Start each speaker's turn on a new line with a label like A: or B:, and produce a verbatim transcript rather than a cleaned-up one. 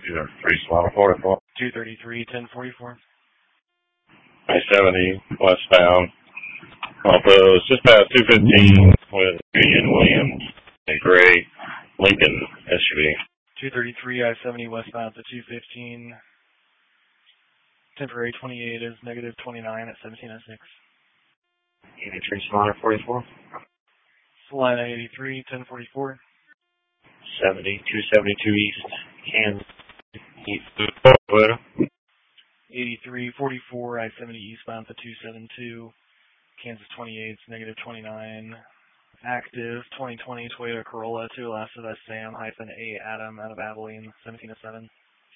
A: Either three Solana forty-four.
B: two thirty-three, ten forty-four.
A: I seventy westbound. Off those, just past two fifteen with Ian Williams and Gray Lincoln S U V.
B: two thirty-three, I seventy westbound to two fifteen. Temporary twenty-eight is negative twenty-nine at seventeen oh six.
A: eighty-three Solana forty-four.
B: Solana eighty-three, ten forty-four.
A: seventy, two seventy-two east, Kansas.
B: eighty-three forty-four, I seventy eastbound to two seventy-two. Kansas twenty-eight, negative twenty-nine. Active twenty twenty Toyota Corolla, two Alaska, that's Sam hyphen A Adam out of Abilene, seventeen oh seven.